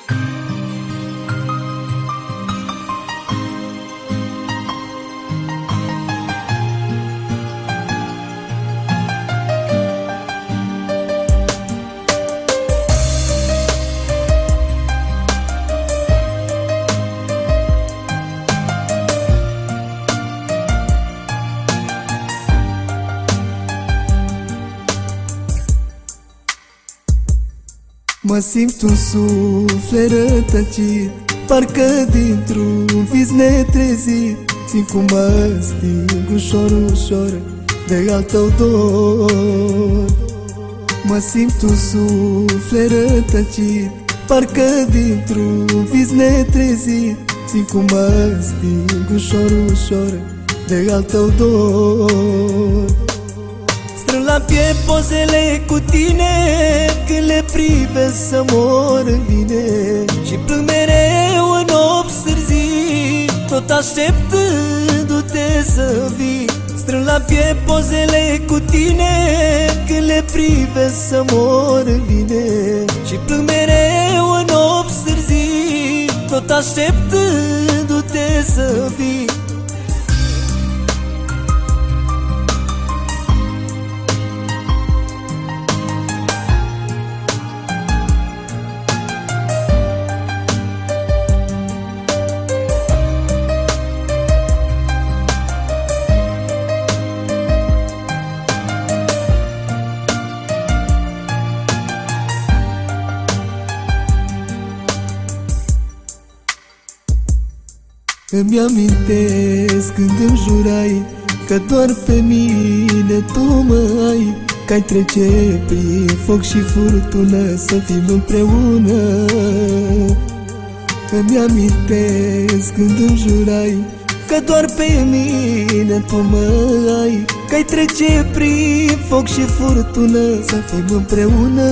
Mă simt un suflet rătăcit, parcă dintr-un vis netrezit. Simt cum mă sting ușor, ușor de al tău dor. Mă simt un suflet rătăcit, parcă dintr-un vis netrezit. Simt cum mă sting ușor, ușor de al tău dor. Strâng la piept pozele cu tine, când le privesc să mor în vine. Și plâng mereu în nopți târzii, tot așteptându-te să vii. Strâng la piept pozele cu tine, când le privesc să mor în vine. Și plâng mereu în nopți târzii, tot așteptându-te să vii. Îmi amintesc când îmi jurai că doar pe mine tu mă ai, că-ai trece prin foc și furtună să fim împreună. Îmi amintesc când îmi jurai că doar pe mine tu mă ai, că-ai trece prin foc și furtună să fim împreună.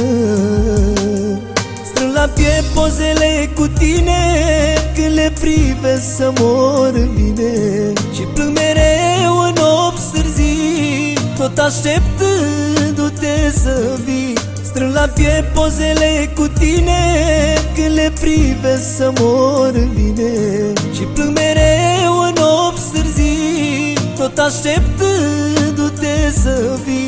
Strâng la piept pozele cu tine, când le privesc să mor în vine. Și plâng mereu în nopți târzii, tot așteptându-te să vii. Strâng la piept pozele cu tine, când le privesc să mor în vine. Și plâng mereu în nopți târzii, tot așteptându-te să vii.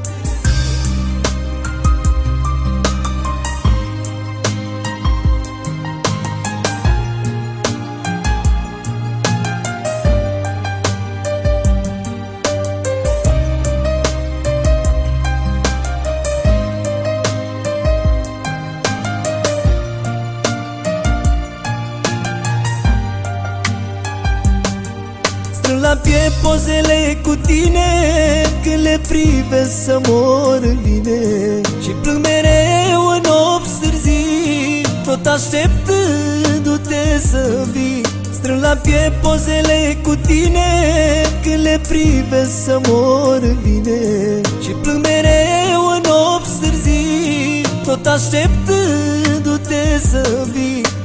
Strâng la piept pozele cu tine, când le privesc să mor în vine. Și plâng mereu în nopți târzii, tot așteptându-te să vii. Strâng la piept pozele cu tine, când le privesc să mor în vine. Și plâng mereu în nopți târzii, tot așteptându-te să vii.